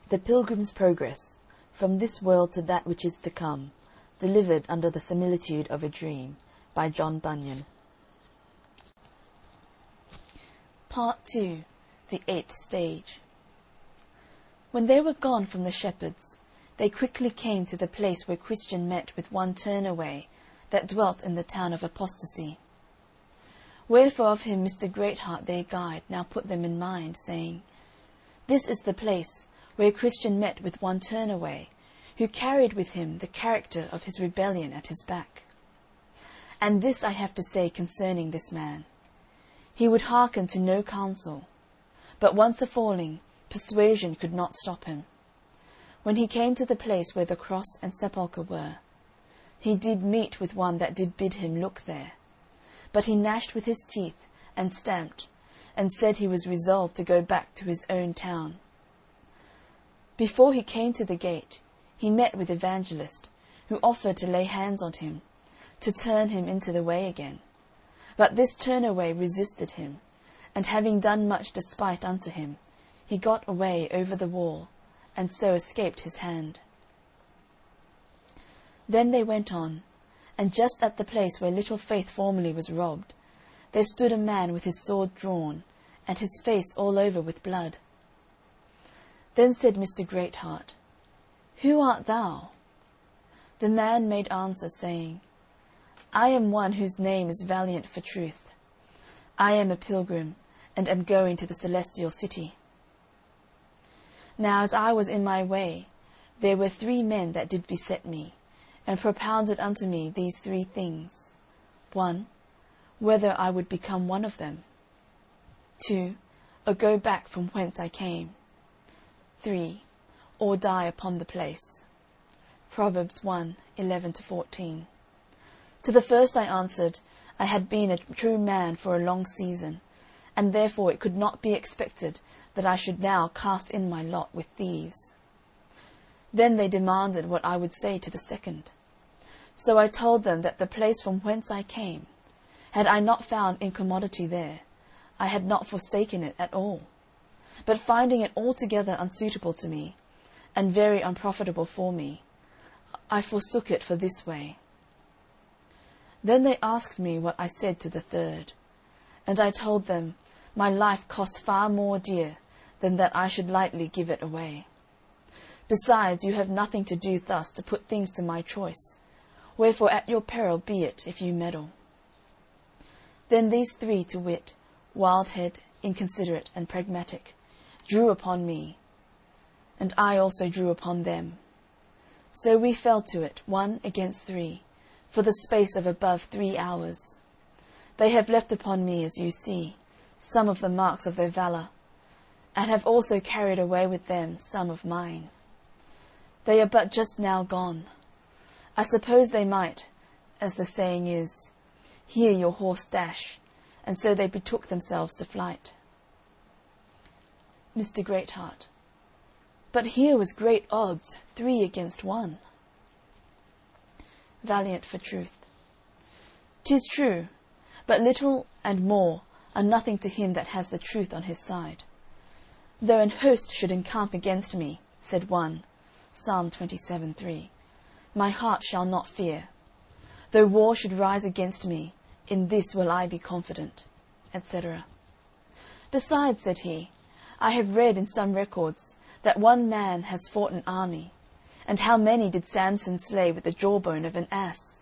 The Pilgrim's Progress, From This World to That Which Is to Come, delivered under the similitude of a dream, by John Bunyan. Part 2. The Eighth Stage. When they were gone from the shepherds, they quickly came to the place where Christian met with one Turnaway, that dwelt in the town of Apostasy. Wherefore of him Mr. Greatheart their guide now put them in mind, saying, This is the place where Christian met with one Turnaway, who carried with him the character of his rebellion at his back. And this I have to say concerning this man. He would hearken to no counsel, but once a-falling, persuasion could not stop him. When he came to the place where the cross and sepulchre were, he did meet with one that did bid him look there. But he gnashed with his teeth, and stamped, and said he was resolved to go back to his own town. Before he came to the gate, he met with Evangelist, who offered to lay hands on him, to turn him into the way again. But this Turnaway resisted him, and having done much despite unto him, he got away over the wall, and so escaped his hand. Then they went on, and just at the place where Little Faith formerly was robbed, there stood a man with his sword drawn, and his face all over with blood. Then said Mr. Greatheart, Who art thou? The man made answer, saying, I am one whose name is Valiant for Truth. I am a pilgrim, and am going to the celestial city. Now as I was in my way, there were 3 men that did beset me, and propounded unto me these 3 things. 1, whether I would become one of them. 2, or go back from whence I came. 3, or die upon the place. Proverbs 1:11-14. To the first I answered, I had been a true man for a long season, and therefore it could not be expected that I should now cast in my lot with thieves. Then they demanded what I would say to the second. So I told them that the place from whence I came, had I not found incommodity there, I had not forsaken it at all. But finding it altogether unsuitable to me, and very unprofitable for me, I forsook it for this way. Then they asked me what I said to the third, and I told them my life cost far more dear than that I should lightly give it away. Besides, you have nothing to do thus to put things to my choice, wherefore at your peril be it if you meddle. Then these 3, to wit, Wildhead, Inconsiderate, and Pragmatic, drew upon me, and I also drew upon them. So we fell to it, 1 against 3, for the space of above 3 hours. They have left upon me, as you see, some of the marks of their valour, and have also carried away with them some of mine. They are but just now gone. I suppose they might, as the saying is, hear your horse dash, and so they betook themselves to flight. Mr. Greatheart. But here was great odds, 3 against 1. Valiant for Truth. 'Tis true, but little and more are nothing to him that has the truth on his side. Though an host should encamp against me, said one, Psalm 27:3, my heart shall not fear. Though war should rise against me, in this will I be confident, etc. Besides, said he, I have read in some records that one man has fought an army, and how many did Samson slay with the jawbone of an ass?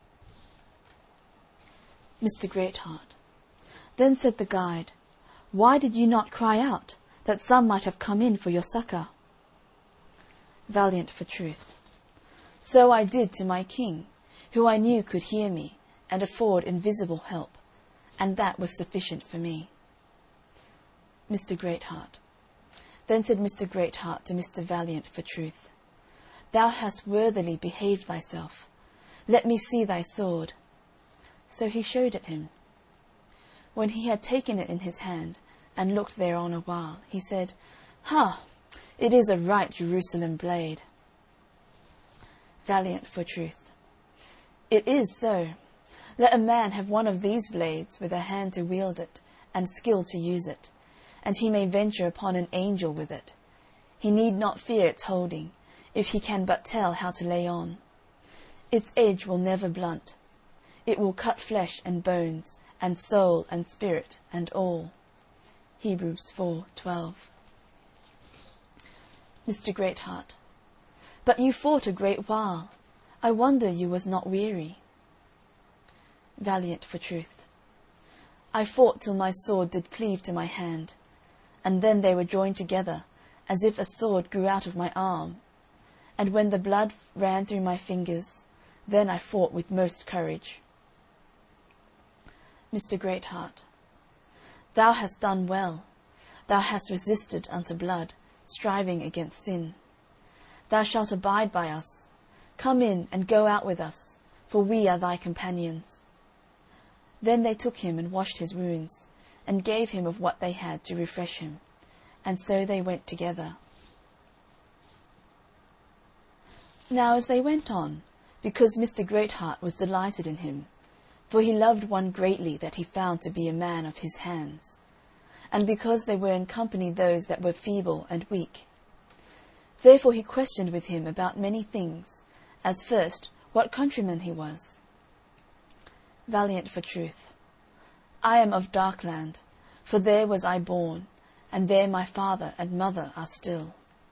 Mr. Greatheart. Then said the guide, Why did you not cry out, that some might have come in for your succour? Valiant for Truth. So I did to my king, who I knew could hear me, and afford invisible help, and that was sufficient for me. Mr. Greatheart. Then said Mr. Greatheart to Mr. Valiant for Truth, Thou hast worthily behaved thyself. Let me see thy sword. So he showed it him. When he had taken it in his hand, and looked thereon a while, he said, Ha! It is a right Jerusalem blade. Valiant for Truth. It is so. Let a man have one of these blades, with a hand to wield it, and skill to use it, and he may venture upon an angel with it. He need not fear its holding, if he can but tell how to lay on. Its edge will never blunt. It will cut flesh and bones, and soul and spirit and all. Hebrews 4:12. Mr. Greatheart. But you fought a great while. I wonder you was not weary. Valiant for truth. I fought till my sword did cleave to my hand, and then they were joined together, as if a sword grew out of my arm. And when the blood ran through my fingers, then I fought with most courage. Mr. Greatheart. Thou hast done well. Thou hast resisted unto blood, striving against sin. Thou shalt abide by us. Come in and go out with us, for we are thy companions. Then they took him and washed his wounds, and gave him of what they had to refresh him. And so they went together. Now as they went on, because Mr. Greatheart was delighted in him, for he loved one greatly that he found to be a man of his hands, and because they were in company those that were feeble and weak. Therefore he questioned with him about many things, as first, what countryman he was. Valiant for truth. I am of Darkland, for there was I born, and there my father and mother are still.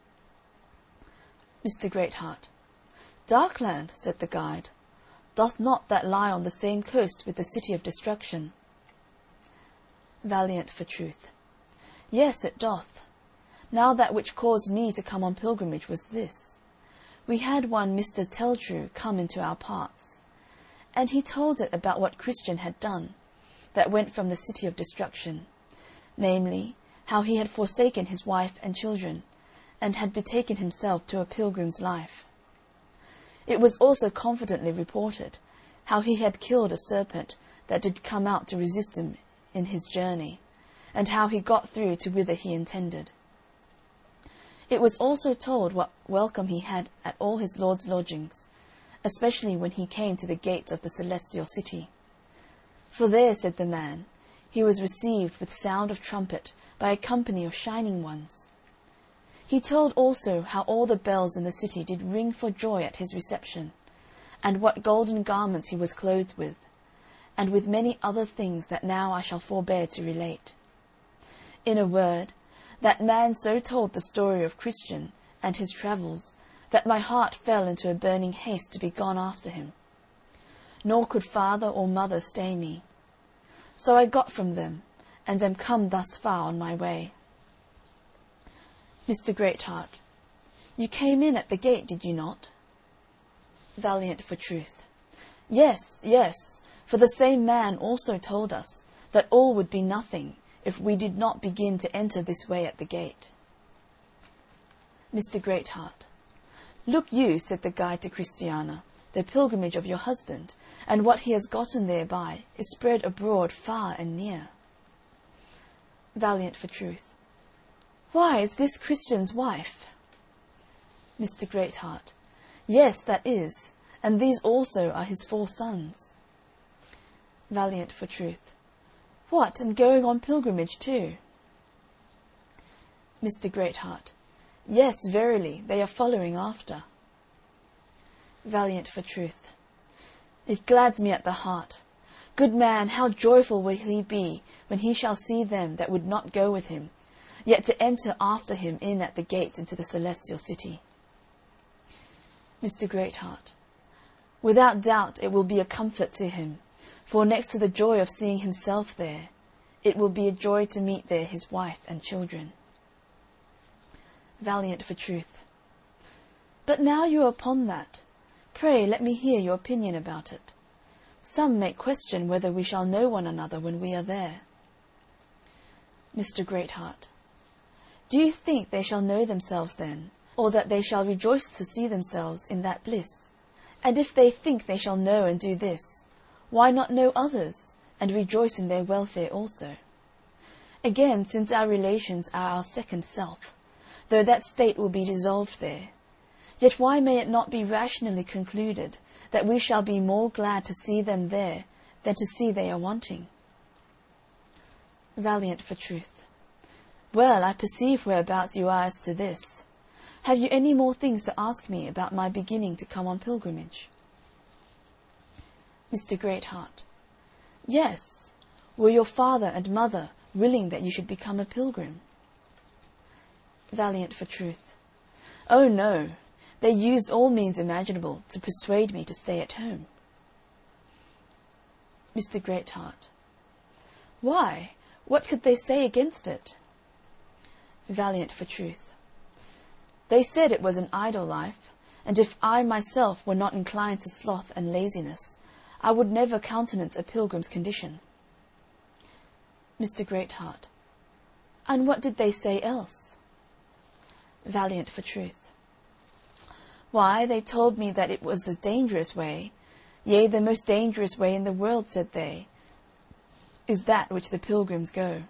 Mr. Greatheart. Darkland, said the guide. Doth not that lie on the same coast with the city of destruction? Valiant for truth. Yes, it doth. Now that which caused me to come on pilgrimage was this. We had one Mr. Teltrue come into our parts, and he told it about what Christian had done, that went from the city of destruction, namely, how he had forsaken his wife and children, and had betaken himself to a pilgrim's life. It was also confidently reported how he had killed a serpent that did come out to resist him in his journey, and how he got through to whither he intended. It was also told what welcome he had at all his lord's lodgings, especially when he came to the gates of the celestial city. For there, said the man, he was received with sound of trumpet by a company of shining ones. He told also how all the bells in the city did ring for joy at his reception, and what golden garments he was clothed with, and with many other things that now I shall forbear to relate. In a word, that man so told the story of Christian and his travels that my heart fell into a burning haste to be gone after him. Nor could father or mother stay me. So I got from them, and am come thus far on my way. Mr. Greatheart. You came in at the gate, did you not? Valiant for truth. Yes, yes, for the same man also told us that all would be nothing if we did not begin to enter this way at the gate. Mr. Greatheart. Look you, said the guide to Christiana, the pilgrimage of your husband, and what he has gotten thereby, is spread abroad far and near. Valiant for truth. Why, is this Christian's wife? Mr. Greatheart. Yes, that is, and these also are his 4 sons. Valiant for truth. What, and going on pilgrimage too? Mr. Greatheart. Yes, verily, they are following after. Valiant for truth. It glads me at the heart. Good man, how joyful will he be when he shall see them that would not go with him, yet to enter after him in at the gates into the celestial city. Mr. Greatheart. Without doubt it will be a comfort to him, for next to the joy of seeing himself there, it will be a joy to meet there his wife and children. Valiant for truth. But now you are upon that, pray let me hear your opinion about it. Some may question whether we shall know one another when we are there. Mr. Greatheart. Do you think they shall know themselves then, or that they shall rejoice to see themselves in that bliss? And if they think they shall know and do this, why not know others, and rejoice in their welfare also? Again, since our relations are our second self, though that state will be dissolved there, yet why may it not be rationally concluded that we shall be more glad to see them there than to see they are wanting? Valiant for truth. Well, I perceive whereabouts you are as to this. Have you any more things to ask me about my beginning to come on pilgrimage? Mr. Greatheart: Yes. Were your father and mother willing that you should become a pilgrim? Valiant for Truth: Oh, no. They used all means imaginable to persuade me to stay at home. Mr. Greatheart: Why? What could they say against it? Valiant for Truth: They said it was an idle life, and if I myself were not inclined to sloth and laziness, I would never countenance a pilgrim's condition. Mr. Greatheart: And what did they say else? Valiant for Truth: Why, they told me that it was a dangerous way, yea, the most dangerous way in the world, said they, is that which the pilgrims go.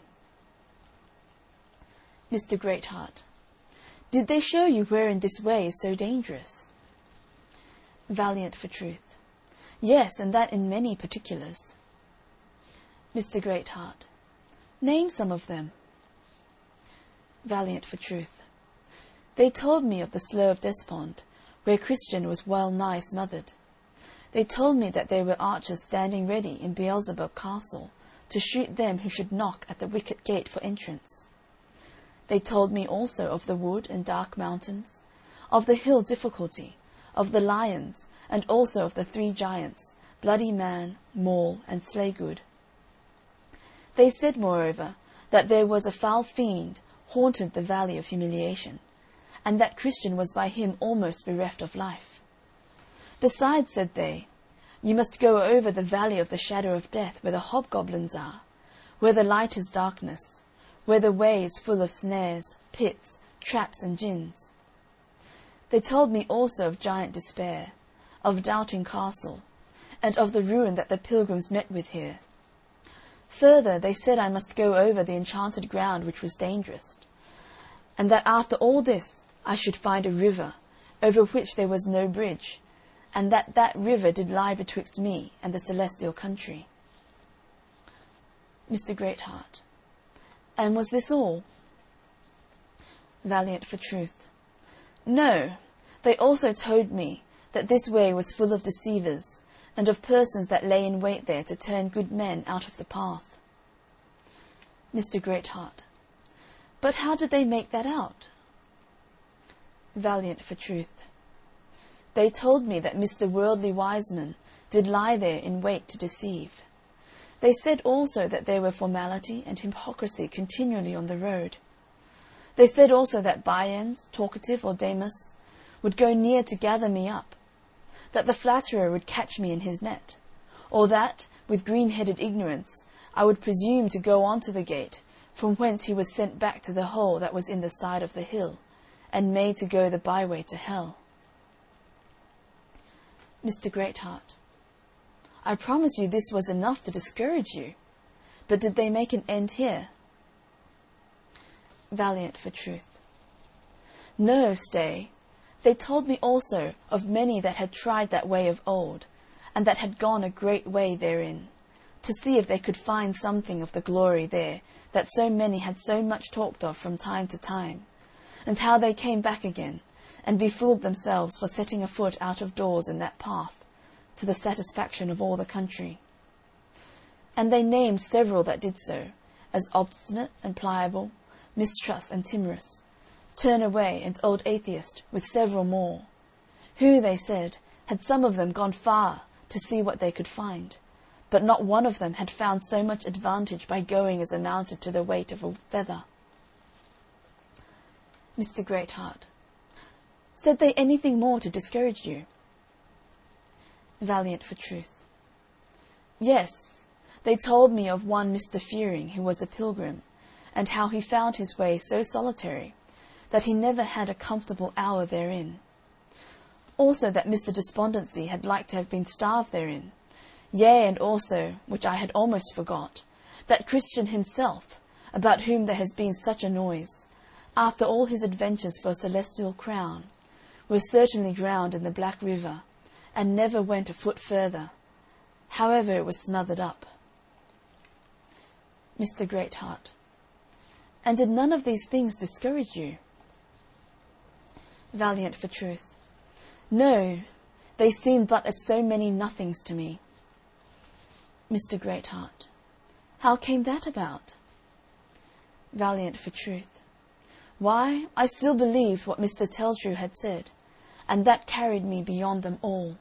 Mr. Greatheart: Did they show you wherein this way is so dangerous? Valiant for Truth: Yes, and that in many particulars. Mr. Greatheart: Name some of them. Valiant for Truth: They told me of the Slough of Despond, where Christian was well nigh smothered. They told me that there were archers standing ready in Beelzebub Castle to shoot them who should knock at the wicket gate for entrance. They told me also of the wood and dark mountains, of the hill Difficulty, of the lions, and also of the 3 giants, Bloody Man, Maul, and Slaygood. They said, moreover, that there was a foul fiend haunted the valley of humiliation, and that Christian was by him almost bereft of life. Besides, said they, you must go over the valley of the shadow of death, where the hobgoblins are, where the light is darkness, where the way is full of snares, pits, traps, and gins. They told me also of Giant Despair, of Doubting Castle, and of the ruin that the pilgrims met with here. Further, they said I must go over the enchanted ground which was dangerous, and that after all this I should find a river, over which there was no bridge, and that that river did lie betwixt me and the celestial country. Mr. Greatheart: And was this all? Valiant for Truth: No, they also told me that this way was full of deceivers, and of persons that lay in wait there to turn good men out of the path. Mr. Greatheart: But how did they make that out? Valiant for Truth: They told me that Mr. Worldly Wiseman did lie there in wait to deceive. They said also that there were formality and hypocrisy continually on the road. They said also that Bians, Talkative, or Damus would go near to gather me up, that the flatterer would catch me in his net, or that, with green-headed ignorance, I would presume to go on to the gate, from whence he was sent back to the hole that was in the side of the hill, and made to go the byway to hell. Mr. Greatheart: I promise you this was enough to discourage you, but did they make an end here? Valiant for Truth: No, stay. They told me also of many that had tried that way of old, and that had gone a great way therein, to see if they could find something of the glory there that so many had so much talked of from time to time, and how they came back again, and befooled themselves for setting a foot out of doors in that path, to the satisfaction of all the country. And they named several that did so, as Obstinate and Pliable, Mistrust and Timorous, Turnaway and Old Atheist, with several more, who, they said, had some of them gone far to see what they could find, but not one of them had found so much advantage by going as amounted to the weight of a feather. Mr. Greatheart: Said they anything more to discourage you? Valiant for Truth: Yes, they told me of one Mr. Fearing, who was a pilgrim, and how he found his way so solitary that he never had a comfortable hour therein. Also that Mr. Despondency had like to have been starved therein. Yea, and also, which I had almost forgot, that Christian himself, about whom there has been such a noise, after all his adventures for a celestial crown, was certainly drowned in the Black River, and never went a foot further, however it was smothered up. Mr. Greatheart: And did none of these things discourage you? Valiant for truth. No, they seem but as so many nothings to me. Mr. Greatheart. How came that about? Valiant for truth. Why, I still believed what Mr. Telltrue had said, and that carried me beyond them all.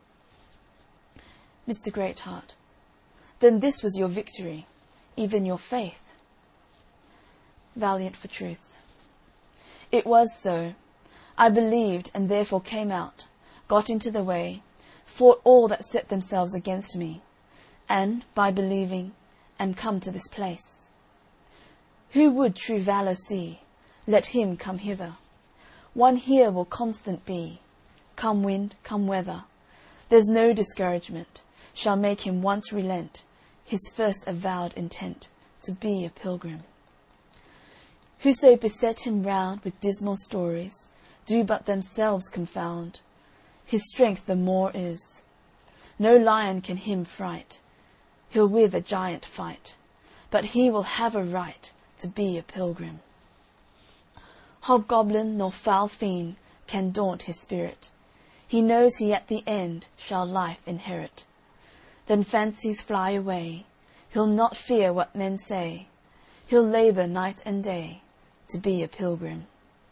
Mr. Greatheart. Then this was your victory, even your faith. Valiant for truth. It was so. I believed, and therefore came out, got into the way, fought all that set themselves against me, and, by believing, am come to this place. Who would true valour see, let him come hither. One here will constant be, come wind, come weather. There's no discouragement shall make him once relent his first avowed intent to be a pilgrim. Whoso beset him round with dismal stories do but themselves confound. His strength the more is. No lion can him fright. He'll with a giant fight, but he will have a right to be a pilgrim. Hobgoblin nor foul fiend can daunt his spirit. He knows he at the end shall life inherit. Then fancies fly away. He'll not fear what men say. He'll labour night and day to be a pilgrim.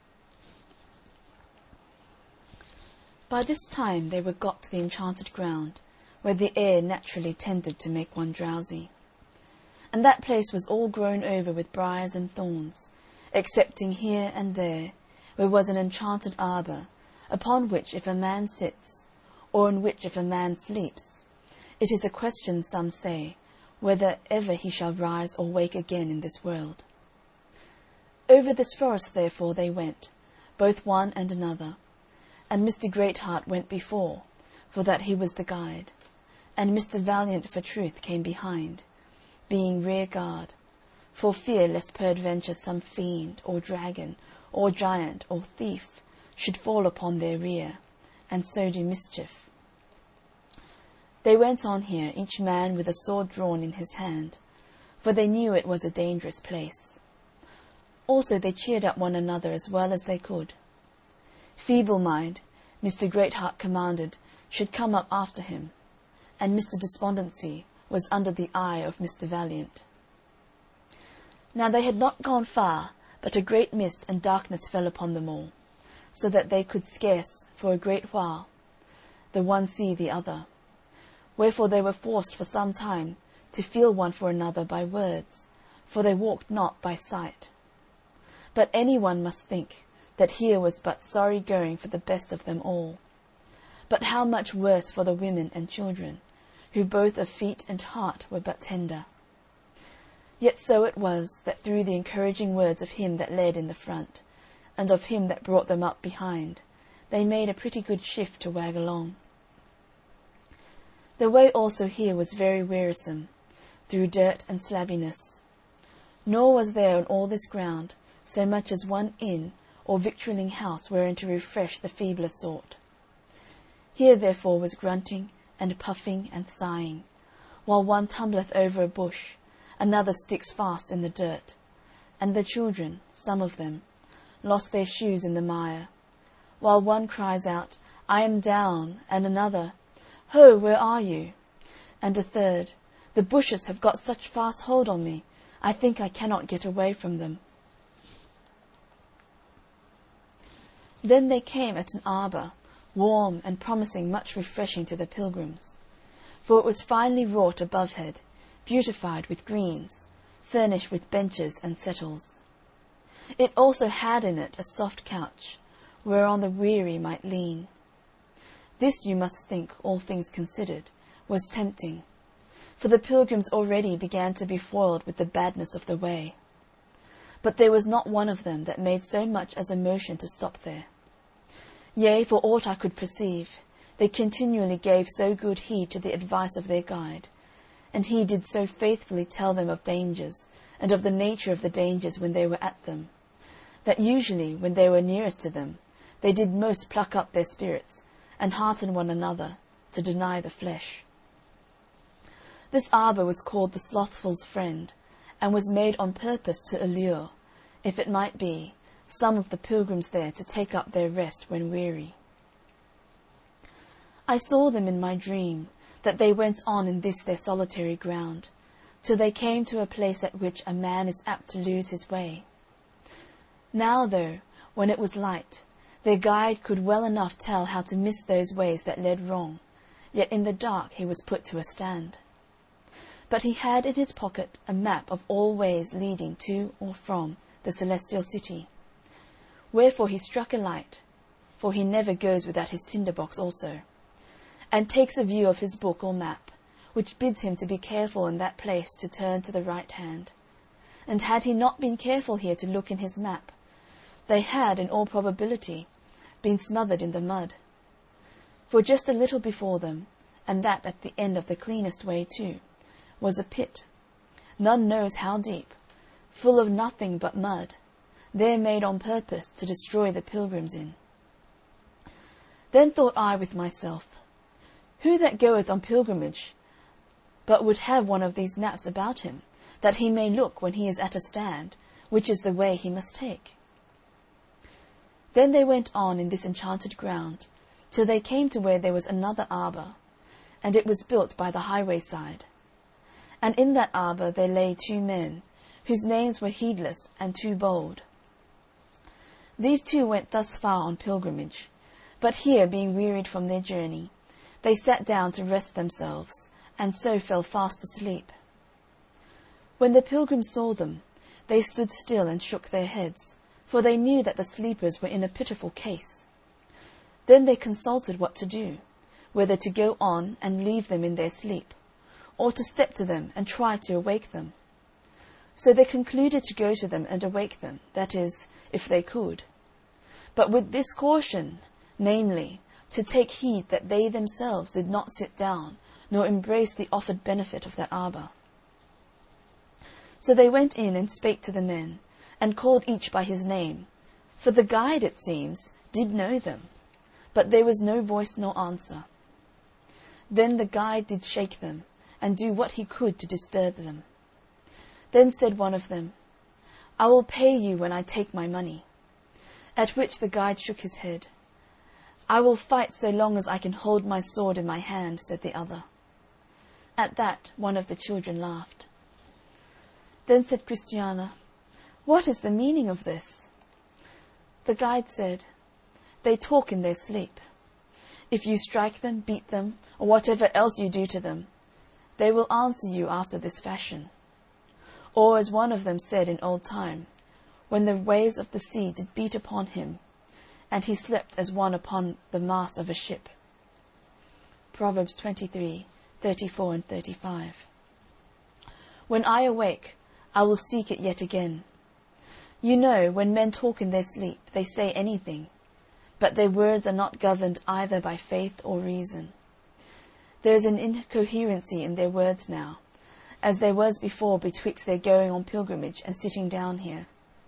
By this time they were got to the enchanted ground, where the air naturally tended to make one drowsy. And that place was all grown over with briars and thorns, excepting here and there, where was an enchanted arbour, upon which if a man sits, or in which if a man sleeps, it is a question, some say, whether ever he shall rise or wake again in this world. Over this forest therefore they went, both one and another, and Mr. Greatheart went before, for that he was the guide, and Mr. Valiant for truth came behind, being rear guard, for fear lest peradventure some fiend, or dragon, or giant, or thief should fall upon their rear, and so do mischief. They went on here, each man with a sword drawn in his hand, for they knew it was a dangerous place. Also they cheered up one another as well as they could. Feeble Mind, Mr. Greatheart commanded, should come up after him, and Mr. Despondency was under the eye of Mr. Valiant. Now they had not gone far, but a great mist and darkness fell upon them all, so that they could scarce, for a great while, the one see the other. Wherefore they were forced for some time to feel one for another by words, for they walked not by sight. But any one must think that here was but sorry going for the best of them all. But how much worse for the women and children, who both of feet and heart were but tender. Yet so it was that through the encouraging words of him that led in the front, and of him that brought them up behind, they made a pretty good shift to wag along. The way also here was very wearisome, through dirt and slabbiness. Nor was there on all this ground so much as one inn or victualling house wherein to refresh the feebler sort. Here therefore was grunting and puffing and sighing, while one tumbleth over a bush, another sticks fast in the dirt, and the children, some of them, lost their shoes in the mire, while one cries out, I am down, and another, Ho, where are you? And a third, The bushes have got such fast hold on me, I think I cannot get away from them. Then they came at an arbour, warm and promising much refreshing to the pilgrims, for it was finely wrought above head, beautified with greens, furnished with benches and settles. It also had in it a soft couch, whereon the weary might lean. This you must think, all things considered, was tempting, for the pilgrims already began to be foiled with the badness of the way. But there was not one of them that made so much as a motion to stop there. Yea, for aught I could perceive, they continually gave so good heed to the advice of their guide, and he did so faithfully tell them of dangers, and of the nature of the dangers when they were at them, that usually, when they were nearest to them, they did most pluck up their spirits, and hearten one another, to deny the flesh. This arbour was called the Slothful's Friend, and was made on purpose to allure, if it might be, some of the pilgrims there to take up their rest when weary. I saw them in my dream, that they went on in this their solitary ground, till they came to a place at which a man is apt to lose his way. Now, though, when it was light, their guide could well enough tell how to miss those ways that led wrong, yet in the dark he was put to a stand. But he had in his pocket a map of all ways leading to or from the celestial city. Wherefore he struck a light, for he never goes without his tinder-box also, and takes a view of his book or map, which bids him to be careful in that place to turn to the right hand. And had he not been careful here to look in his map, they had, in all probability, been smothered in the mud. For just a little before them, and that at the end of the cleanest way too, was a pit, none knows how deep, full of nothing but mud, there made on purpose to destroy the pilgrims in. Then thought I with myself, who that goeth on pilgrimage but would have one of these maps about him, that he may look when he is at a stand, which is the way he must take? Then they went on in this enchanted ground, till they came to where there was another arbour, and it was built by the highway side. And in that arbour there lay 2 men, whose names were Heedless and Too Bold. These 2 went thus far on pilgrimage, but here, being wearied from their journey, they sat down to rest themselves, and so fell fast asleep. When the pilgrims saw them, they stood still and shook their heads, for they knew that the sleepers were in a pitiful case. Then they consulted what to do, whether to go on and leave them in their sleep, or to step to them and try to awake them. So they concluded to go to them and awake them, that is, if they could. But with this caution, namely, to take heed that they themselves did not sit down, nor embrace the offered benefit of that arbour. So they went in and spake to the men, and called each by his name, for the guide, it seems, did know them, but there was no voice nor answer. Then the guide did shake them, and do what he could to disturb them. Then said one of them, I will pay you when I take my money. At which the guide shook his head. I will fight so long as I can hold my sword in my hand, said the other. At that one of the children laughed. Then said Christiana, What is the meaning of this? The guide said, They talk in their sleep. If you strike them, beat them, or whatever else you do to them, they will answer you after this fashion. Or as one of them said in old time, when the waves of the sea did beat upon him, and he slept as one upon the mast of a ship. Proverbs 23:34 and 35. When I awake, I will seek it yet again. You know, when men talk in their sleep, they say anything, but their words are not governed either by faith or reason. There is an incoherency in their words now, as there was before betwixt their going on pilgrimage and sitting down here.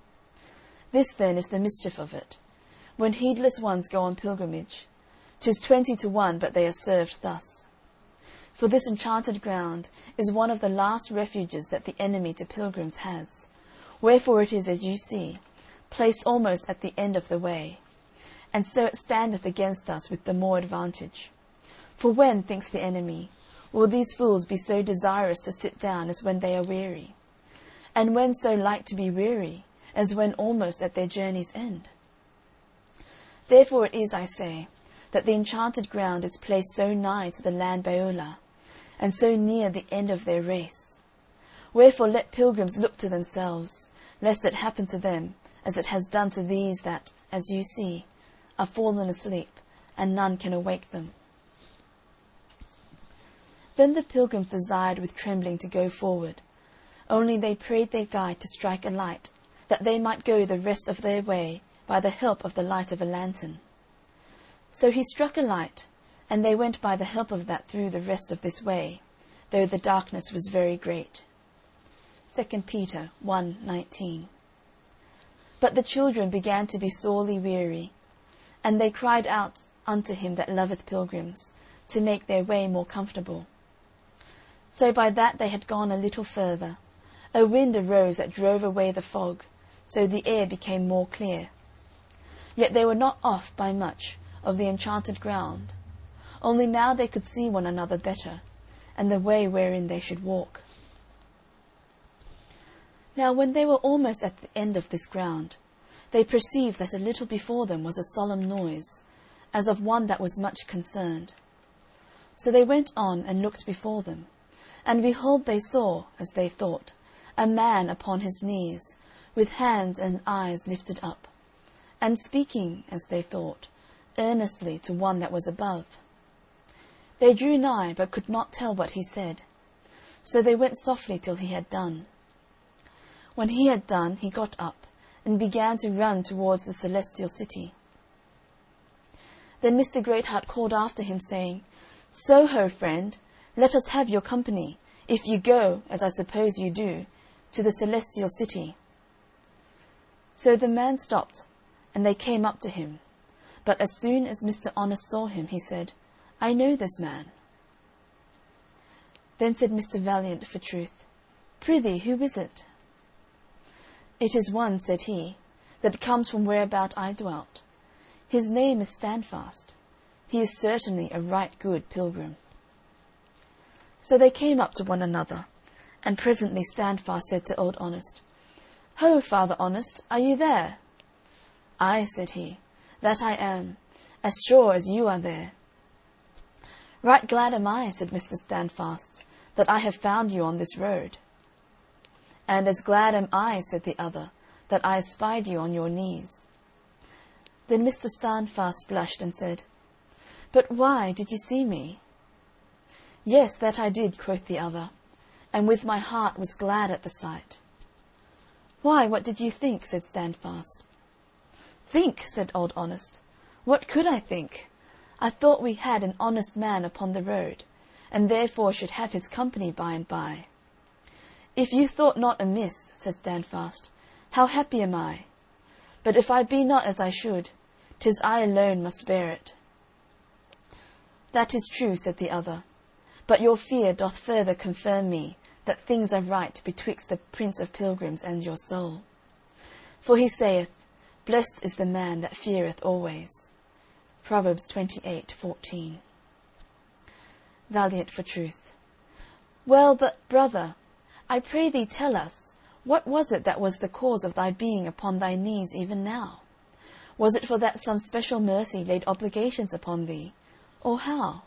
This then is the mischief of it. When heedless ones go on pilgrimage, 'tis 20 to 1 but they are served thus. For this enchanted ground is one of the last refuges that the enemy to pilgrims has, wherefore it is, as you see, placed almost at the end of the way, and so it standeth against us with the more advantage. For when, thinks the enemy, will these fools be so desirous to sit down as when they are weary? And when so like to be weary as when almost at their journey's end? Therefore it is, I say, that the enchanted ground is placed so nigh to the land Beulah, and so near the end of their race. Wherefore let pilgrims look to themselves, lest it happen to them as it has done to these that, as you see, are fallen asleep, and none can awake them. Then the pilgrims desired with trembling to go forward, only they prayed their guide to strike a light, that they might go the rest of their way by the help of the light of a lantern. So he struck a light, and they went by the help of that through the rest of this way, though the darkness was very great. 2 Peter 1:19. But the children began to be sorely weary, and they cried out unto him that loveth pilgrims, to make their way more comfortable. So by that they had gone a little further, a wind arose that drove away the fog, so the air became more clear. Yet they were not off by much of the enchanted ground, only now they could see one another better, and the way wherein they should walk. Now when they were almost at the end of this ground, they perceived that a little before them was a solemn noise, as of one that was much concerned. So they went on and looked before them, and behold, they saw, as they thought, a man upon his knees, with hands and eyes lifted up, and speaking, as they thought, earnestly to one that was above. They drew nigh, but could not tell what he said. So they went softly till he had done. When he had done, he got up, and began to run towards the celestial city. Then Mr. Greatheart called after him, saying, So ho, friend, let us have your company, if you go, as I suppose you do, to the celestial city. So the man stopped, and they came up to him. But as soon as Mr. Honest saw him, he said, I know this man. Then said Mr. Valiant for truth, Prithee, who is it? It is one, said he, that comes from whereabout I dwelt. His name is Standfast. He is certainly a right good pilgrim. So they came up to one another, and presently Standfast said to Old Honest, Ho, Father Honest, are you there? Ay, said he, that I am, as sure as you are there. Right glad am I, said Mr. Standfast, that I have found you on this road. And as glad am I, said the other, that I espied you on your knees. Then Mr. Standfast blushed and said, But why did you see me? Yes, that I did, quoth the other, and with my heart was glad at the sight. Why, what did you think? Said Standfast. Think, said Old Honest. What could I think? I thought we had an honest man upon the road, and therefore should have his company by and by. If you thought not amiss, said Standfast, how happy am I! But if I be not as I should, 'tis I alone must bear it. That is true, said the other, but your fear doth further confirm me that things are right betwixt the Prince of Pilgrims and your soul. For he saith, Blessed is the man that feareth always. Proverbs 28:14. Valiant for truth. Well, but, brother, I pray thee tell us, what was it that was the cause of thy being upon thy knees even now? Was it for that some special mercy laid obligations upon thee, or how?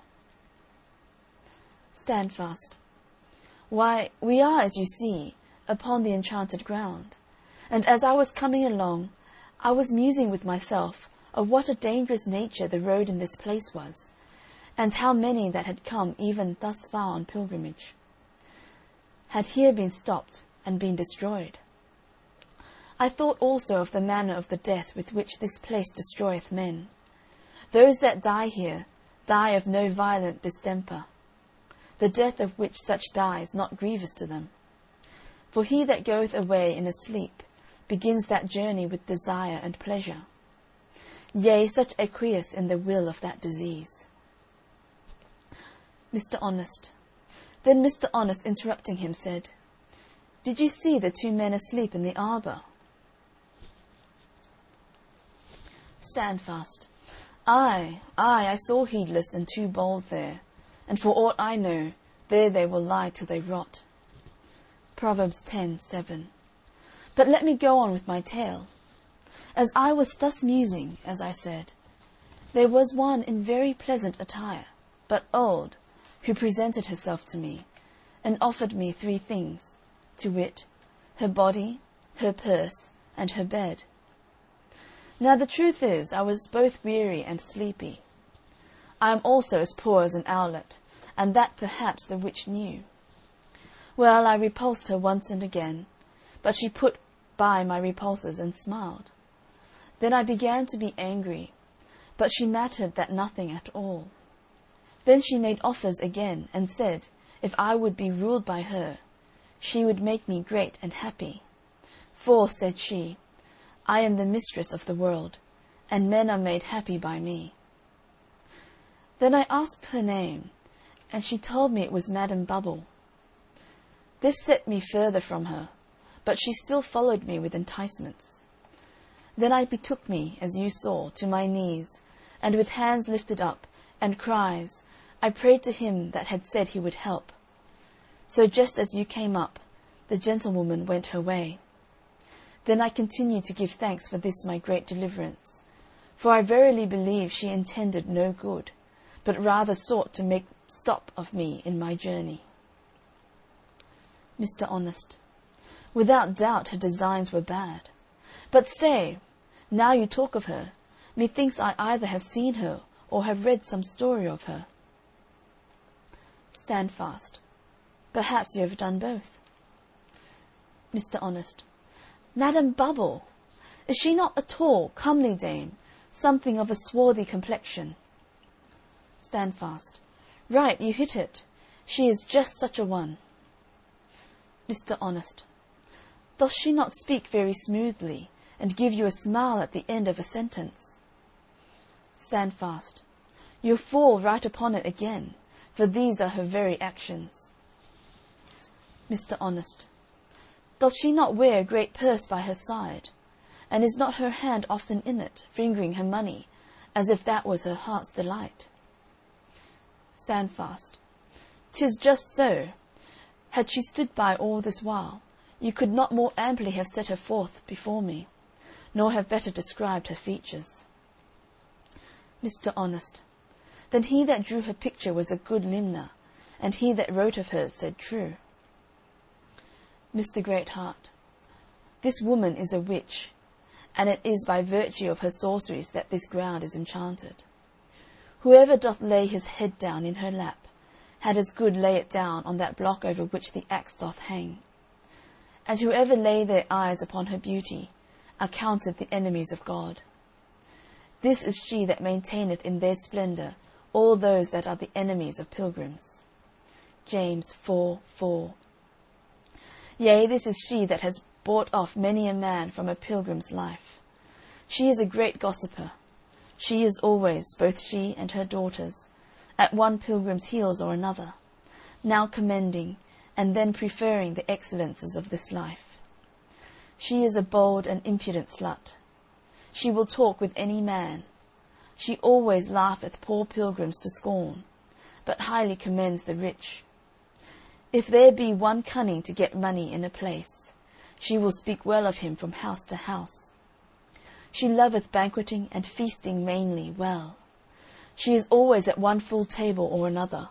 Standfast. Why, we are, as you see, upon the enchanted ground, and as I was coming along, I was musing with myself of what a dangerous nature the road in this place was, and how many that had come even thus far on pilgrimage had here been stopped and been destroyed. I thought also of the manner of the death with which this place destroyeth men. Those that die here die of no violent distemper, the death of which such die is not grievous to them. For he that goeth away in a sleep begins that journey with desire and pleasure. Yea, such acquiesce in the will of that disease. Mr. Honest. Then Mr. Honest, interrupting him, said, Did you see the two men asleep in the arbour? Standfast. Ay, I saw Heedless and Too Bold there, and for aught I know, there they will lie till they rot. Proverbs 10:7. But let me go on with my tale. As I was thus musing, as I said, there was one in very pleasant attire, but old, who presented herself to me, and offered me 3 things, to wit, her body, her purse, and her bed. Now the truth is, I was both weary and sleepy. I am also as poor as an owlet, and that perhaps the witch knew. Well, I repulsed her once and again, but she put by my repulses and smiled. Then I began to be angry, but she mattered that nothing at all. Then she made offers again, and said, if I would be ruled by her, she would make me great and happy. For, said she, I am the mistress of the world, and men are made happy by me. Then I asked her name, and she told me it was Madam Bubble. This set me further from her, but she still followed me with enticements. Then I betook me, as you saw, to my knees, and with hands lifted up, and cries, I prayed to him that had said he would help. So just as you came up, the gentlewoman went her way. Then I continued to give thanks for this my great deliverance, for I verily believe she intended no good, but rather sought to make stop of me in my journey. Mr. Honest. Without doubt her designs were bad. But stay, now you talk of her, methinks I either have seen her or have read some story of her. Standfast. Perhaps you have done both. Mr. Honest. Madam Bubble! Is she not a tall, comely dame, something of a swarthy complexion? Standfast. Right, you hit it. She is just such a one. Mr. Honest. Doth she not speak very smoothly, and give you a smile at the end of a sentence? Standfast. You'll fall right upon it again, for these are her very actions. Mr. Honest. Doth she not wear a great purse by her side, and is not her hand often in it, fingering her money, as if that was her heart's delight? Standfast. 'Tis just so. Had she stood by all this while, you could not more amply have set her forth before me, nor have better described her features. Mr. Honest. Then he that drew her picture was a good limner, and he that wrote of her said true. Mr. Greatheart. This woman is a witch, and it is by virtue of her sorceries that this ground is enchanted. Whoever doth lay his head down in her lap had as good lay it down on that block over which the axe doth hang. And whoever lay their eyes upon her beauty are counted the enemies of God. This is she that maintaineth in their splendour all those that are the enemies of pilgrims. James 4:4. Yea, this is she that has bought off many a man from a pilgrim's life. She is a great gossiper. She is always, both she and her daughters, at one pilgrim's heels or another, now commending, and then preferring the excellences of this life. She is a bold and impudent slut. She will talk with any man. She always laugheth poor pilgrims to scorn, but highly commends the rich. If there be one cunning to get money in a place, she will speak well of him from house to house. She loveth banqueting and feasting mainly well. She is always at one full table or another.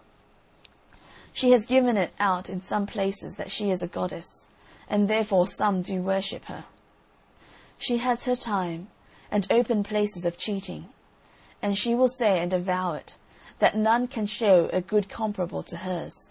She has given it out in some places that she is a goddess, and therefore some do worship her. She has her time, and open places of cheating, and she will say and avow it, that none can show a good comparable to hers.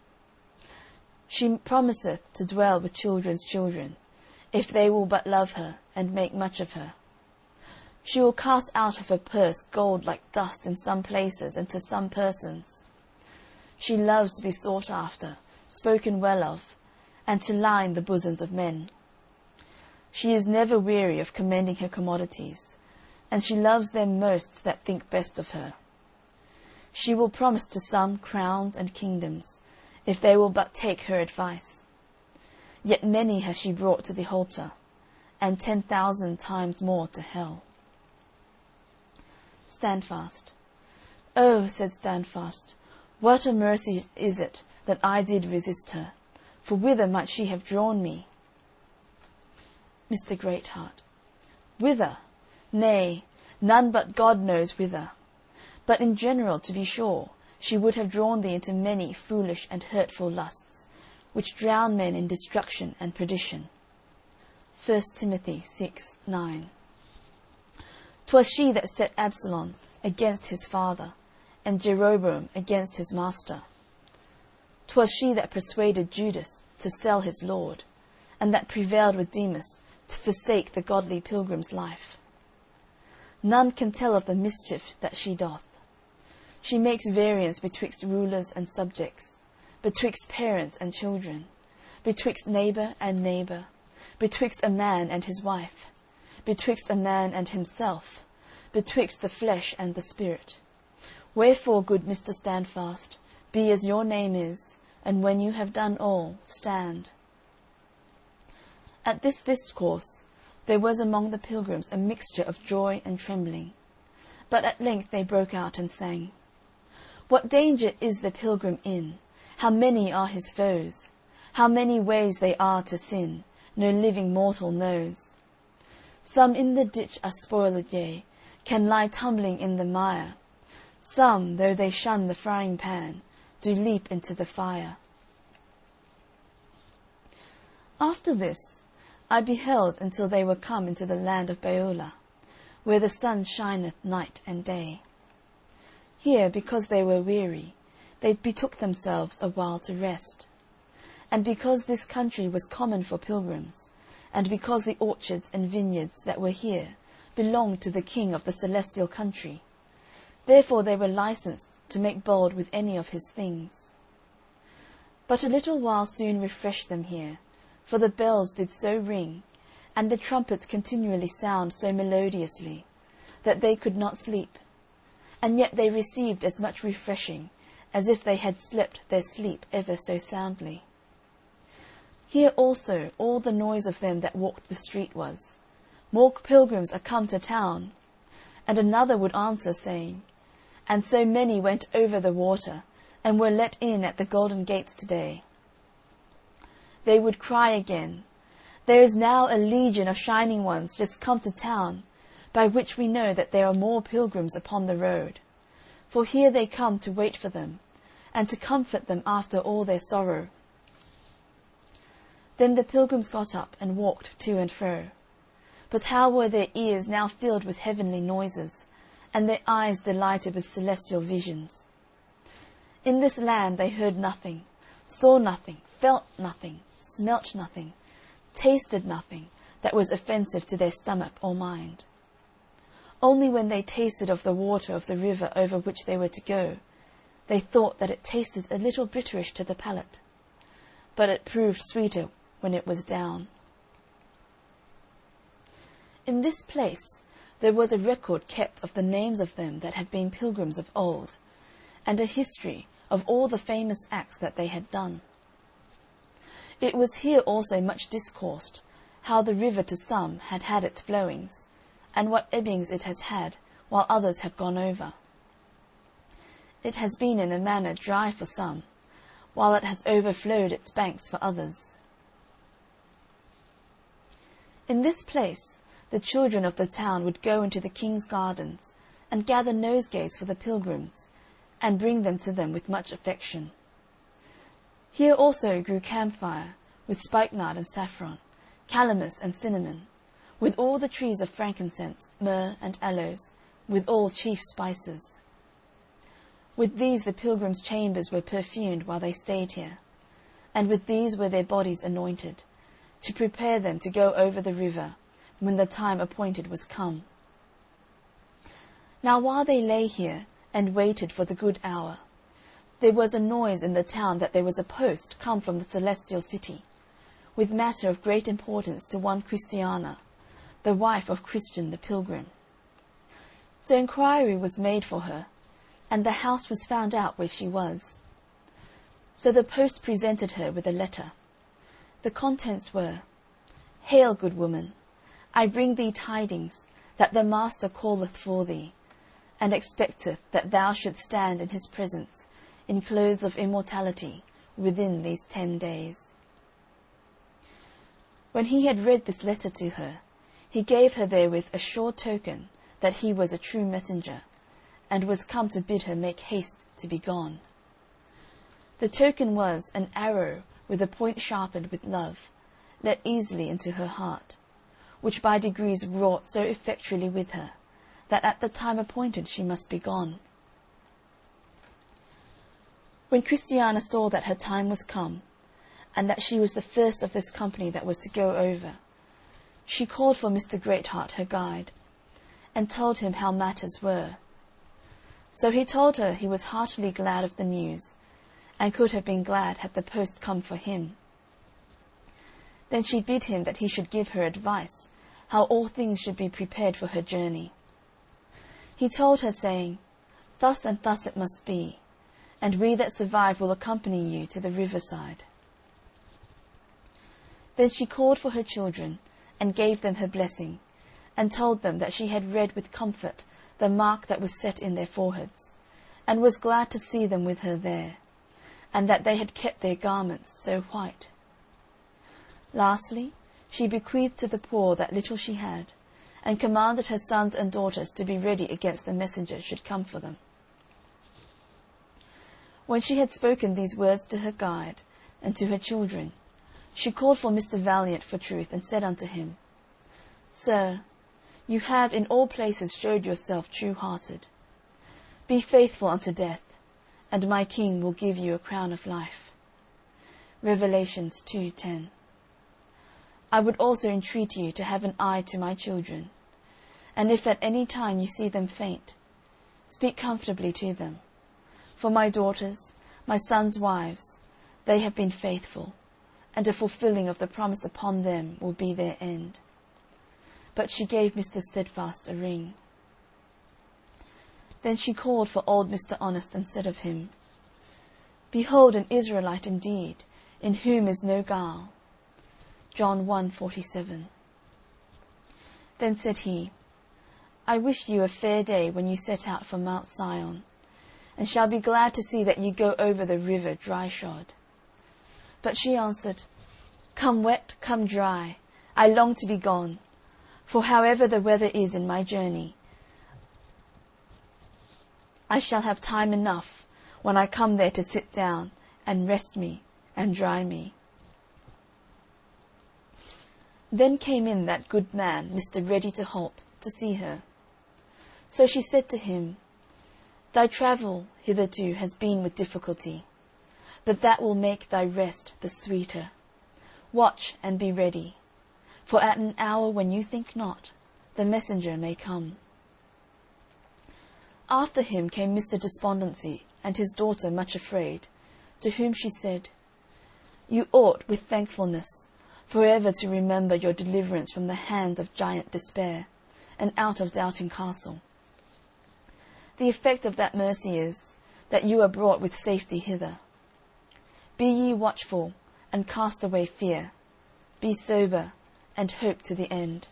She promiseth to dwell with children's children, if they will but love her and make much of her. She will cast out of her purse gold like dust in some places and to some persons. She loves to be sought after, spoken well of, and to line the bosoms of men. She is never weary of commending her commodities, and she loves them most that think best of her. She will promise to some crowns and kingdoms, if they will but take her advice. Yet many has she brought to the halter, and 10,000 times more to hell. Standfast. Oh, said Standfast, what a mercy is it that I did resist her, for whither might she have drawn me? Mr. Greatheart. Whither? Nay, none but God knows whither. But in general, to be sure, she would have drawn thee into many foolish and hurtful lusts, which drown men in destruction and perdition. 1 Timothy 6:9. 'Twas she that set Absalom against his father, and Jeroboam against his master. 'Twas she that persuaded Judas to sell his Lord, and that prevailed with Demas to forsake the godly pilgrim's life. None can tell of the mischief that she doth. She makes variance betwixt rulers and subjects, betwixt parents and children, betwixt neighbour and neighbour, betwixt a man and his wife, betwixt a man and himself, betwixt the flesh and the spirit. Wherefore, good Mr. Standfast, be as your name is, and when you have done all, stand. At this discourse there was among the pilgrims a mixture of joy and trembling. But at length they broke out and sang, "What danger is the pilgrim in? How many are his foes? How many ways they are to sin, no living mortal knows. Some in the ditch are spoiled, yea, can lie tumbling in the mire. Some, though they shun the frying pan, do leap into the fire." After this I beheld until they were come into the land of Beulah, where the sun shineth night and day. Here, because they were weary, they betook themselves a while to rest. And because this country was common for pilgrims, and because the orchards and vineyards that were here belonged to the king of the celestial country, therefore they were licensed to make bold with any of his things. But a little while soon refreshed them here, for the bells did so ring, and the trumpets continually sound so melodiously, that they could not sleep, and yet they received as much refreshing as if they had slept their sleep ever so soundly. Here also all the noise of them that walked the street was, "More pilgrims are come to town." And another would answer, saying, "And so many went over the water, and were let in at the golden gates today." They would cry again, "There is now a legion of shining ones just come to town, by which we know that there are more pilgrims upon the road. For here they come to wait for them, and to comfort them after all their sorrow." Then the pilgrims got up and walked to and fro. But how were their ears now filled with heavenly noises, and their eyes delighted with celestial visions! In this land they heard nothing, saw nothing, felt nothing, smelt nothing, tasted nothing that was offensive to their stomach or mind. Only when they tasted of the water of the river over which they were to go, they thought that it tasted a little bitterish to the palate, but it proved sweeter when it was down. In this place there was a record kept of the names of them that had been pilgrims of old, and a history of all the famous acts that they had done. It was here also much discoursed, how the river to some had had its flowings, and what ebbings it has had, while others have gone over. It has been in a manner dry for some, while it has overflowed its banks for others. In this place the children of the town would go into the king's gardens, and gather nosegays for the pilgrims, and bring them to them with much affection. Here also grew camphire, with spikenard and saffron, calamus and cinnamon, with all the trees of frankincense, myrrh, and aloes, with all chief spices. With these the pilgrims' chambers were perfumed while they stayed here, and with these were their bodies anointed, to prepare them to go over the river, when the time appointed was come. Now while they lay here, and waited for the good hour, there was a noise in the town that there was a post come from the celestial city, with matter of great importance to one Christiana, the wife of Christian the pilgrim. So inquiry was made for her, and the house was found out where she was. So the post presented her with a letter. The contents were, "Hail, good woman, I bring thee tidings that the Master calleth for thee, and expecteth that thou shouldst stand in his presence in clothes of immortality within these 10 days." When he had read this letter to her, he gave her therewith a sure token that he was a true messenger, and was come to bid her make haste to be gone. The token was an arrow with a point sharpened with love, let easily into her heart, which by degrees wrought so effectually with her, that at the time appointed she must be gone. When Christiana saw that her time was come, and that she was the first of this company that was to go over, she called for Mr. Greatheart, her guide, and told him how matters were. So he told her he was heartily glad of the news, and could have been glad had the post come for him. Then she bid him that he should give her advice, how all things should be prepared for her journey. He told her, saying, "Thus and thus it must be, and we that survive will accompany you to the riverside." Then she called for her children, and gave them her blessing, and told them that she had read with comfort the mark that was set in their foreheads, and was glad to see them with her there, and that they had kept their garments so white. Lastly, she bequeathed to the poor that little she had, and commanded her sons and daughters to be ready against the messenger should come for them. When she had spoken these words to her guide and to her children, she called for Mr. Valiant for truth, and said unto him, Sir, you have in all places showed yourself true-hearted. Be faithful unto death, and my king will give you a crown of life. Revelations 2:10. I would also entreat you to have an eye to my children, and if at any time you see them faint, speak comfortably to them. For my daughters, my sons' wives, they have been faithful, and a fulfilling of the promise upon them will be their end. But she gave Mr. Steadfast a ring. Then she called for old Mr. Honest, and said of him, Behold an Israelite indeed, in whom is no guile. John 1:47. Then said he, I wish you a fair day when you set out for Mount Sion, and shall be glad to see that you go over the river dry-shod. But she answered, Come wet, come dry, I long to be gone, for however the weather is in my journey, I shall have time enough when I come there to sit down and rest me and dry me. Then came in that good man, Mr. Ready-to-halt, to see her. So she said to him, Thy travel hitherto has been with difficulty, but that will make thy rest the sweeter. Watch and be ready, for at an hour when you think not, the messenger may come. After him came Mr. Despondency, and his daughter Much Afraid, to whom she said, You ought, with thankfulness, for ever to remember your deliverance from the hands of Giant Despair, and out of Doubting Castle. The effect of that mercy is, that you are brought with safety hither. Be ye watchful, and cast away fear. Be sober, and hope to the end.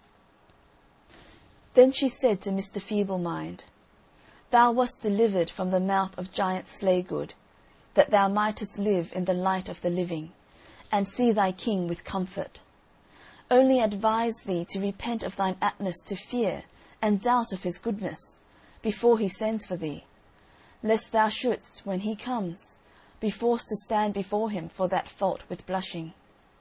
Then she said to Mr. Feeble-mind, Thou wast delivered from the mouth of Giant Slaygood, that thou mightest live in the light of the living, and see thy king with comfort. Only advise thee to repent of thine aptness to fear and doubt of his goodness, before he sends for thee, lest thou shouldst, when he comes, be forced to stand before him for that fault with blushing.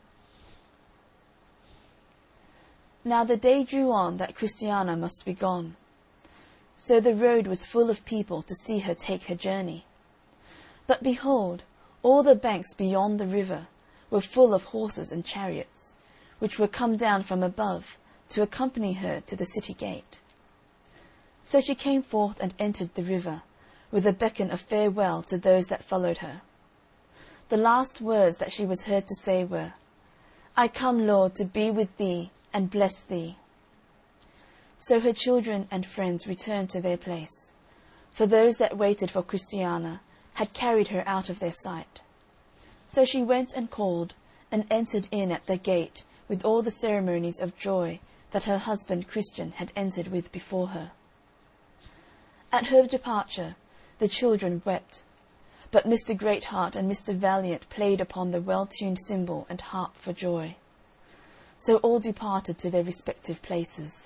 Now the day drew on that Christiana must be gone. So the road was full of people to see her take her journey. But behold, all the banks beyond the river were full of horses and chariots, which were come down from above to accompany her to the city gate. So she came forth and entered the river, with a beckon of farewell to those that followed her. The last words that she was heard to say were, I come, Lord, to be with thee and bless thee. So her children and friends returned to their place, for those that waited for Christiana had carried her out of their sight. So she went and called, and entered in at the gate with all the ceremonies of joy that her husband Christian had entered with before her. At her departure the children wept, but Mr. Greatheart and Mr. Valiant played upon the well-tuned cymbal and harp for joy. So all departed to their respective places.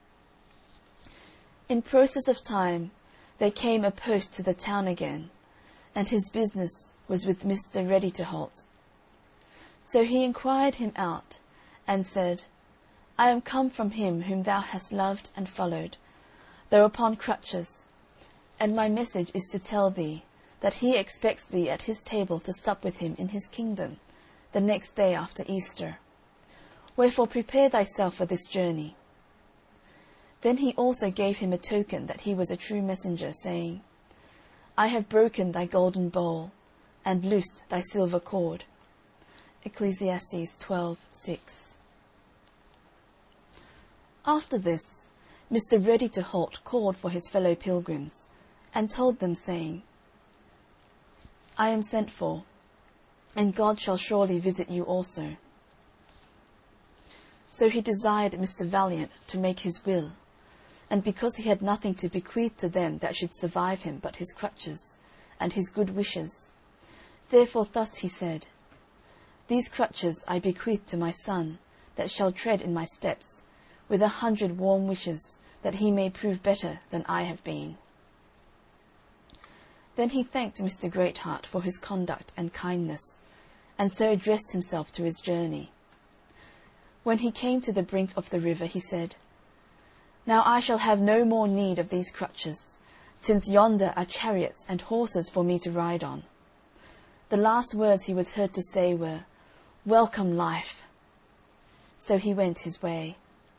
In process of time there came a post to the town again, and his business was with Mr. Ready-to-halt. So he inquired him out, and said, I am come from him whom thou hast loved and followed, though upon crutches, and my message is to tell thee that he expects thee at his table to sup with him in his kingdom the next day after Easter. Wherefore prepare thyself for this journey. Then he also gave him a token that he was a true messenger, saying, I have broken thy golden bowl, and loosed thy silver cord. Ecclesiastes 12:6. After this, Mr. Ready-to-halt called for his fellow pilgrims, and told them, saying, I am sent for, and God shall surely visit you also. So he desired Mr. Valiant to make his will, and because he had nothing to bequeath to them that should survive him but his crutches and his good wishes, therefore thus he said, These crutches I bequeath to my son, that shall tread in my steps, with 100 warm wishes, that he may prove better than I have been. Then he thanked Mr. Greatheart for his conduct and kindness, and so addressed himself to his journey. When he came to the brink of the river, he said, Now I shall have no more need of these crutches, since yonder are chariots and horses for me to ride on. The last words he was heard to say were, Welcome, life! So he went his way.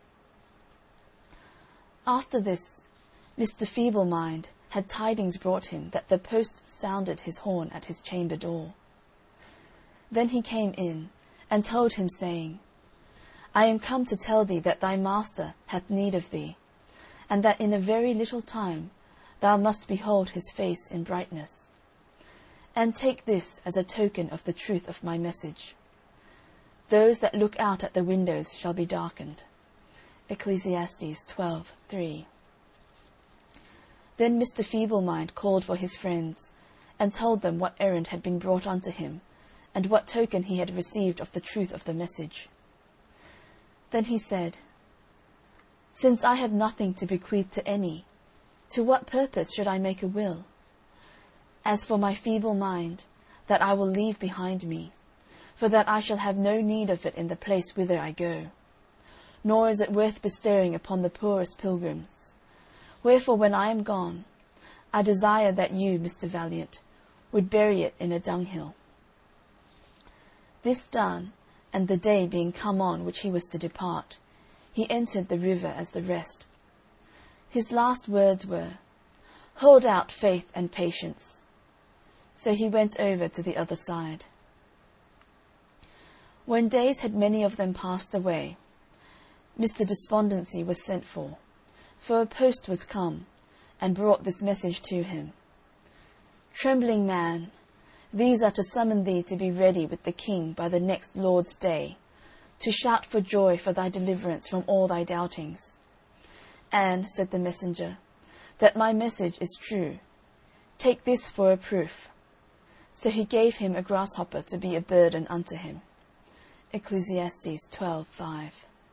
After this, Mr. Feeble-mind had tidings brought him that the post sounded his horn at his chamber door. Then he came in, and told him, saying, I am come to tell thee that thy master hath need of thee, and that in a very little time thou must behold his face in brightness. And take this as a token of the truth of my message. Those that look out at the windows shall be darkened. Ecclesiastes 12:3. Then Mr. Feeble-mind called for his friends, and told them what errand had been brought unto him, and what token he had received of the truth of the message. Then he said, Since I have nothing to bequeath to any, to what purpose should I make a will? As for my feeble mind, that I will leave behind me, for that I shall have no need of it in the place whither I go, nor is it worth bestowing upon the poorest pilgrims. Wherefore, when I am gone, I desire that you, Mr. Valiant, would bury it in a dunghill. This done, and the day being come on which he was to depart, he entered the river as the rest. His last words were, Hold out faith and patience. So he went over to the other side. When days had many of them passed away, Mr. Despondency was sent for a post was come, and brought this message to him. Trembling man, these are to summon thee to be ready with the king by the next Lord's day, to shout for joy for thy deliverance from all thy doubtings. And, said the messenger, that my message is true. Take this for a proof. So he gave him a grasshopper to be a burden unto him. Ecclesiastes 12:5.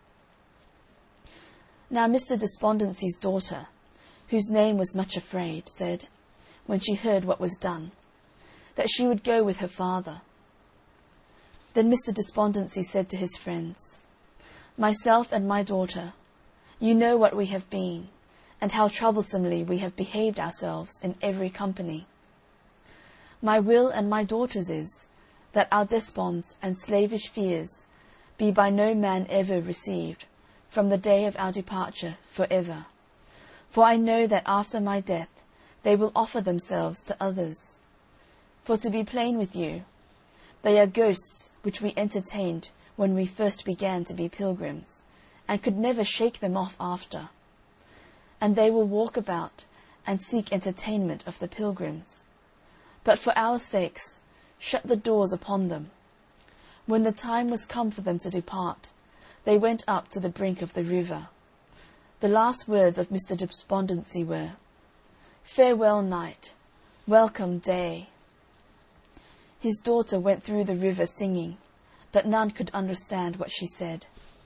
Now Mr. Despondency's daughter, whose name was Much Afraid, said, when she heard what was done, that she would go with her father. Then Mr. Despondency said to his friends, Myself and my daughter, you know what we have been, and how troublesomely we have behaved ourselves in every company. My will and my daughter's is, that our desponds and slavish fears be by no man ever received, from the day of our departure for ever. For I know that after my death they will offer themselves to others. For to be plain with you, they are ghosts which we entertained when we first began to be pilgrims, and could never shake them off after. And they will walk about and seek entertainment of the pilgrims. But for our sakes, shut the doors upon them. When the time was come for them to depart, they went up to the brink of the river. The last words of Mr. Despondency were, Farewell, night. Welcome, day. His daughter went through the river singing, but none could understand what she said.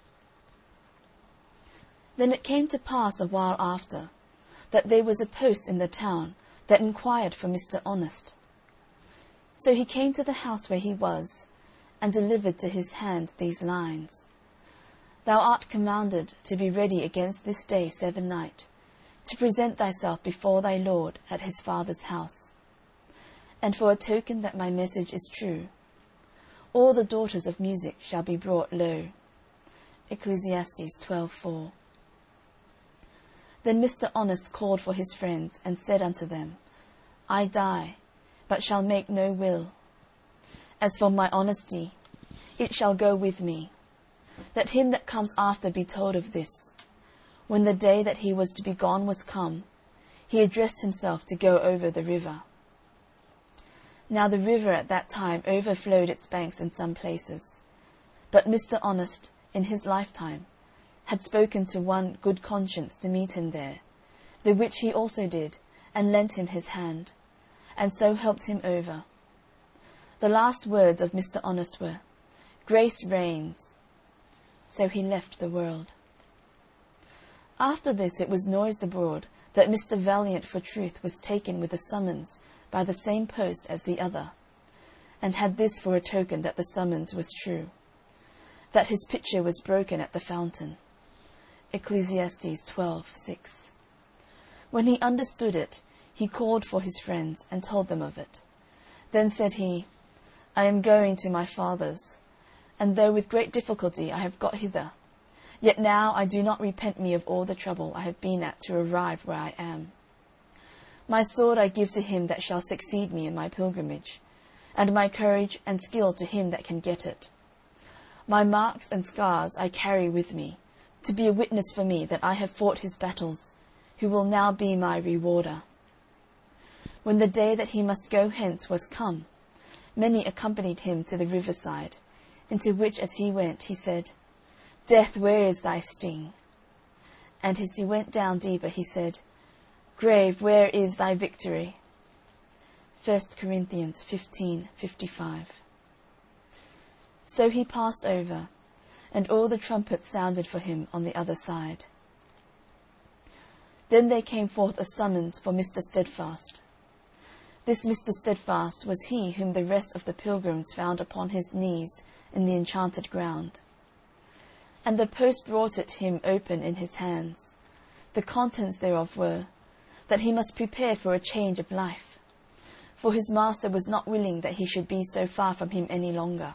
Then it came to pass a while after, that there was a post in the town that inquired for Mr. Honest. So he came to the house where he was, and delivered to his hand these lines. Thou art commanded to be ready against this day 7 night, to present thyself before thy lord at his father's house. And for a token that my message is true, all the daughters of music shall be brought low. Ecclesiastes 12:4. Then Mr. Honest called for his friends, and said unto them, I die, but shall make no will. As for my honesty, it shall go with me. Let him that comes after be told of this. When the day that he was to be gone was come, he addressed himself to go over the river. Now the river at that time overflowed its banks in some places. But Mr. Honest, in his lifetime, had spoken to one Good Conscience to meet him there, the which he also did, and lent him his hand, and so helped him over. The last words of Mr. Honest were, "Grace reigns." So he left the world. After this it was noised abroad that Mr. Valiant for Truth was taken with a summons by the same post as the other, and had this for a token that the summons was true, that his pitcher was broken at the fountain. Ecclesiastes 12:6. When he understood it, he called for his friends, and told them of it. Then said he, I am going to my father's, and though with great difficulty I have got hither, yet now I do not repent me of all the trouble I have been at to arrive where I am. My sword I give to him that shall succeed me in my pilgrimage, and my courage and skill to him that can get it. My marks and scars I carry with me, to be a witness for me that I have fought his battles, who will now be my rewarder. When the day that he must go hence was come, many accompanied him to the riverside, into which as he went he said, Death, where is thy sting? And as he went down deeper he said, Grave, where is thy victory? 1 Corinthians 15:55. So he passed over, and all the trumpets sounded for him on the other side. Then there came forth a summons for Mr. Steadfast. This Mr. Steadfast was he whom the rest of the pilgrims found upon his knees in the enchanted ground. And the post brought it him open in his hands. The contents thereof were, that he must prepare for a change of life, for his master was not willing that he should be so far from him any longer.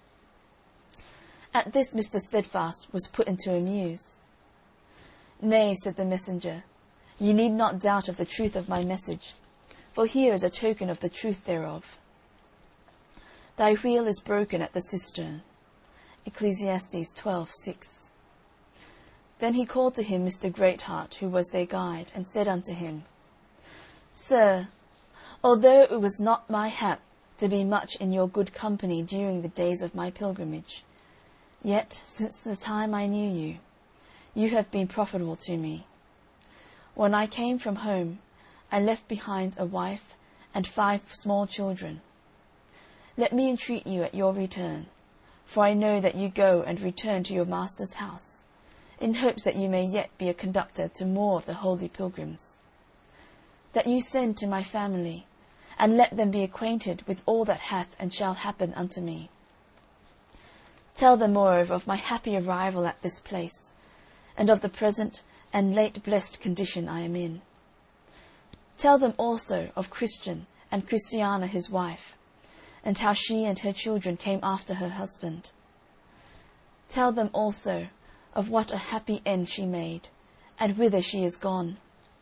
At this Mr. Steadfast was put into a muse. Nay, said the messenger, ye need not doubt of the truth of my message, for here is a token of the truth thereof. Thy wheel is broken at the cistern. Ecclesiastes 12:6. Then he called to him Mr. Greatheart, who was their guide, and said unto him, Sir, although it was not my hap to be much in your good company during the days of my pilgrimage, yet since the time I knew you, you have been profitable to me. When I came from home, I left behind a wife and 5 small children. Let me entreat you at your return, for I know that you go and return to your master's house, in hopes that you may yet be a conductor to more of the holy pilgrims. That you send to my family, and let them be acquainted with all that hath and shall happen unto me. Tell them moreover of my happy arrival at this place, and of the present and late blessed condition I am in. Tell them also of Christian and Christiana his wife, and how she and her children came after her husband. Tell them also of what a happy end she made, and whither she is gone.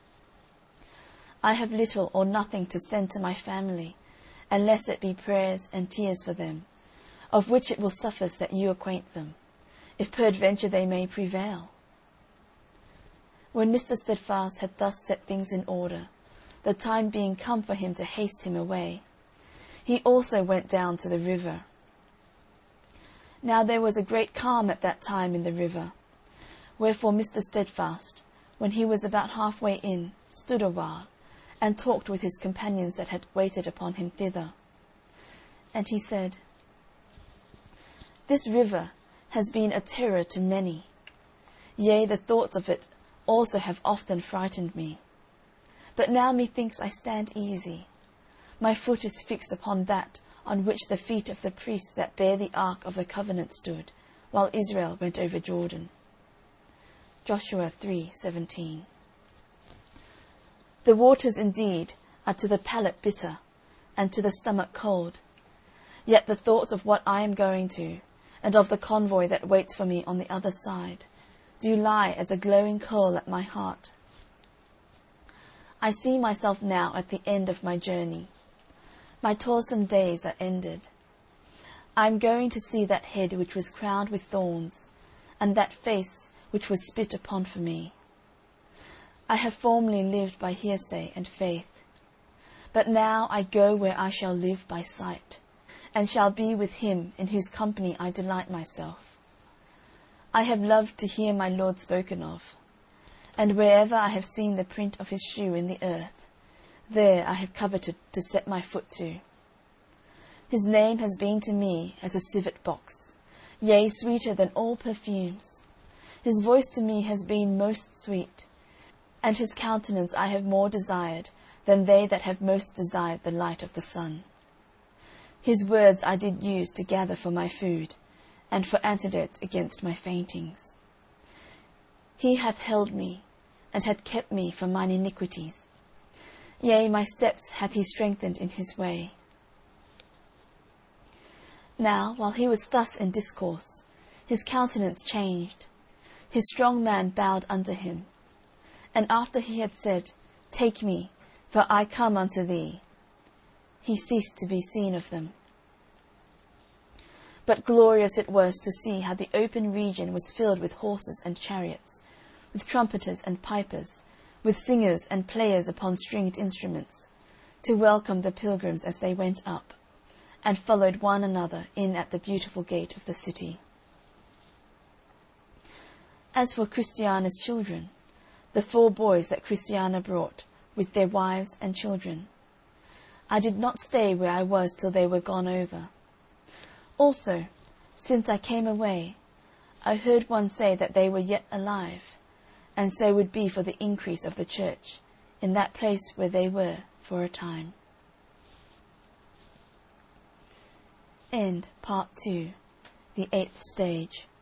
I have little or nothing to send to my family, unless it be prayers and tears for them, of which it will suffice that you acquaint them, if peradventure they may prevail. When Mr. Steadfast had thus set things in order, the time being come for him to haste him away, he also went down to the river. Now there was a great calm at that time in the river, wherefore Mr. Steadfast, when he was about halfway in, stood a while, and talked with his companions that had waited upon him thither. And he said, This river has been a terror to many, yea, the thoughts of it also have often frightened me. But now methinks I stand easy. My foot is fixed upon that on which the feet of the priests that bear the ark of the covenant stood, while Israel went over Jordan. Joshua 3:17. The waters indeed are to the palate bitter, and to the stomach cold. Yet the thoughts of what I am going to, and of the convoy that waits for me on the other side, do lie as a glowing coal at my heart. I see myself now at the end of my journey. My toilsome days are ended. I am going to see that head which was crowned with thorns, and that face which was spit upon for me. I have formerly lived by hearsay and faith, but now I go where I shall live by sight, and shall be with him in whose company I delight myself. I have loved to hear my Lord spoken of, and wherever I have seen the print of his shoe in the earth, there I have coveted to set my foot to. His name has been to me as a civet box, yea, sweeter than all perfumes. His voice to me has been most sweet, and his countenance I have more desired than they that have most desired the light of the sun. His words I did use to gather for my food, and for antidotes against my faintings. He hath held me, and hath kept me from mine iniquities. Yea, my steps hath he strengthened in his way. Now, while he was thus in discourse, his countenance changed. His strong man bowed under him. And after he had said, Take me, for I come unto thee, he ceased to be seen of them. But glorious it was to see how the open region was filled with horses and chariots, with trumpeters and pipers, with singers and players upon stringed instruments, to welcome the pilgrims as they went up, and followed one another in at the beautiful gate of the city. As for Christiana's children, the 4 boys that Christiana brought, with their wives and children, I did not stay where I was till they were gone over. Also, since I came away, I heard one say that they were yet alive, and so would be for the increase of the church, in that place where they were for a time. End Part 2, the 8th stage.